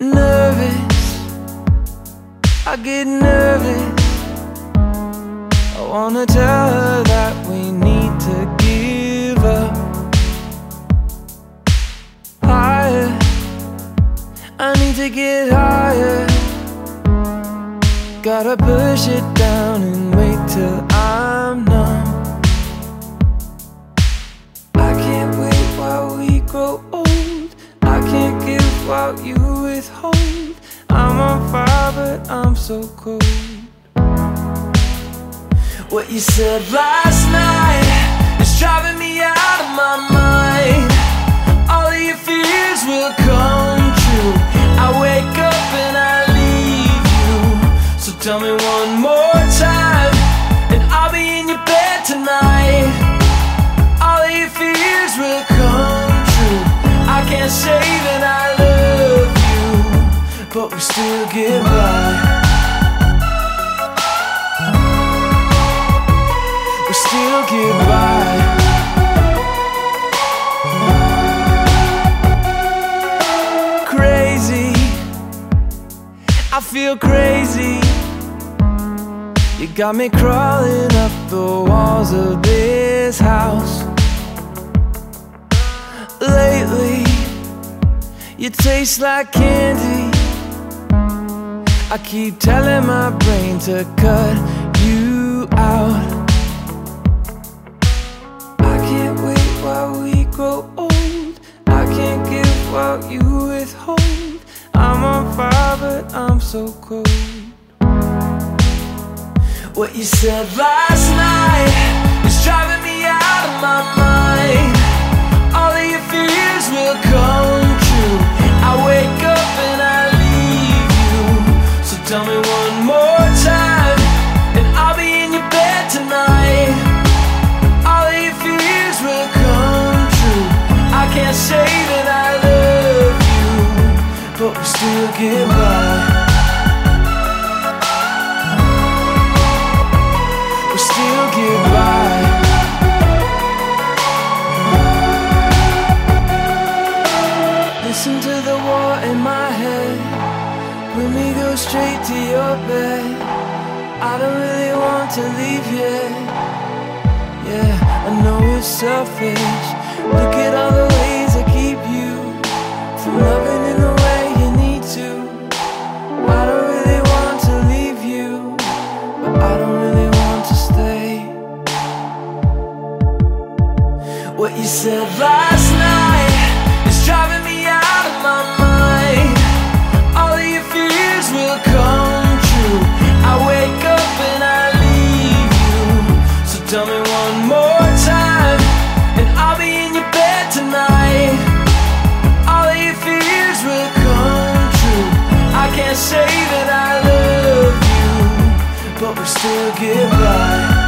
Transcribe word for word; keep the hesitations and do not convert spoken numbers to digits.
Nervous, I get nervous. I wanna tell her that we need to give up. Higher, I need to get higher. Gotta push it down and wait till I'm numb. I can't wait while we grow old. I can't give while you withhold. I'm on fire but I'm so cold. What you said last night is driving me out of my mind. All of your fears will come true. I wake up and I leave you. So tell me one more time and I'll be in your bed tonight. All of your fears will come true. I can't say that I love you, but we still get by. We still get by. Crazy, I feel crazy. You got me crawling up the walls of this house. Lately, you taste like candy. I keep telling my brain to cut you out. I can't wait while we grow old. I can't give while you withhold. I'm on fire but I'm so cold. What you said last night is driving me out of my mind. All of your fears will come true. I wake up and I leave you. So tell me one more time and I'll be in your bed tonight. All of your fears will come true. I can't say that I love you, but we still get by. We still get by. Listen to the war in my head. Let me go straight to your bed. I don't really want to leave yet. Yeah, I know it's selfish. Look at all the ways I keep you from loving in the way you need to. I don't really want to leave you, but I don't really want to stay. What you said last night is driving me out of my mind. All of your fears will come true. I wake up and I leave you. So tell me one more time and I'll be in your bed tonight. All of your fears will come true. I can't say that I love you, but we still get by.